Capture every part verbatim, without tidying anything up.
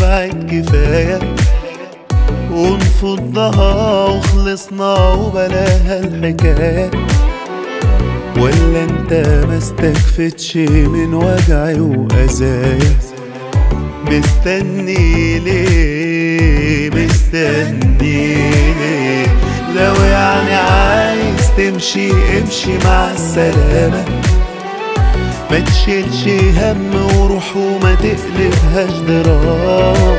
بعد كفاية ونفضها وخلصنا وبلاها الحكاية؟ ولا انت ما استكفتش من وجعي وأذايا؟ مستني ليه مستني ليه؟ لو يعني عايز تمشي امشي مع السلامة، ما تشيلش هم وروح وما تقلبهاش دراما.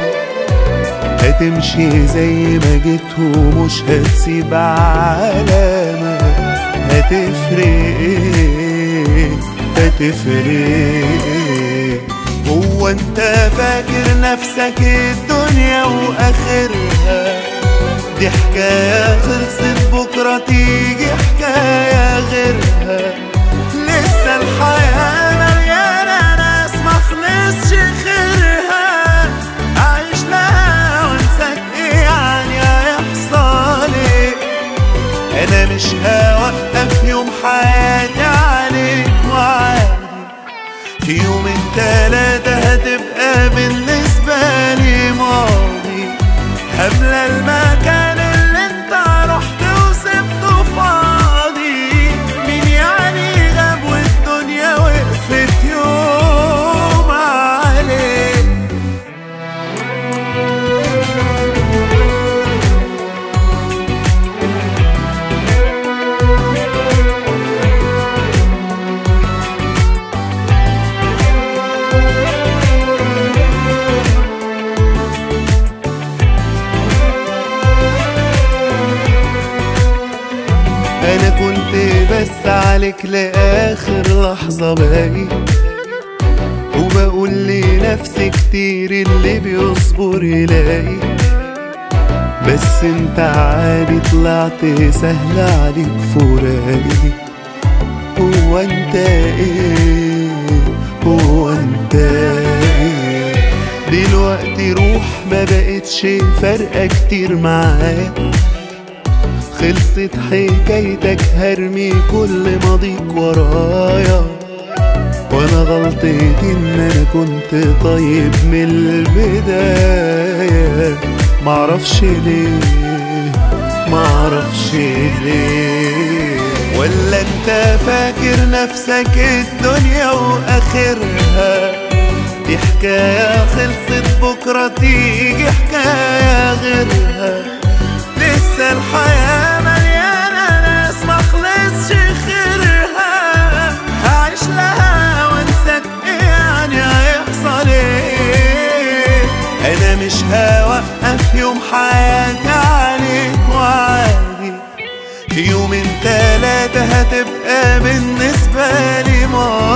هتمشي زي ما جيت ومش هتسيب علامة. هتفرق ايه هتفرق ايه؟ هو انت فاكر نفسك الدنيا واخرها؟ دي حكاية خلصت بكرة تيجي حكاية غيرها. لسه الحياة مليانة ناس مخلصش خيرها. أعيش لها وانساك ايه يعني هيحصل ايه؟ أنا مش هوقف يوم حياتي عليك وعادي. في يومين تلاتة هتبقى بالنسبة لي ماضي. هملى المكان اللي انت رحت وسبته فاضي. مين يعني غاب والدنيا وقفت يوم عليك؟ أنا كنت بس عليك لآخر لحظة باقي، وبقول لنفسي كتير اللي بيصبر يلاقي. بس انت عادي طلعت سهل عليك فراقي. هو انت ايه هو انت ايه؟ دلوقتي روح ما بقتش فارقة كتير معاك. خلصت حكايتك هرمي كل ماضيك ورايا. وانا غلطتي ان انا كنت طيب من البداية. معرفش ليه معرفش ليه؟ ولا انت فاكر نفسك الدنيا واخرها؟ دي حكاية خلصت بكرة تيجي حكاية غيرها. لسه الحياة مليانة ناس مخلصش خيرها. هعيش لها وانساك ايه يعني هيحصل ايه؟ انا مش هوقف يوم حياتي عليك وعادي. في يومين تلاتة هتبقى بالنسبة لي ماضي.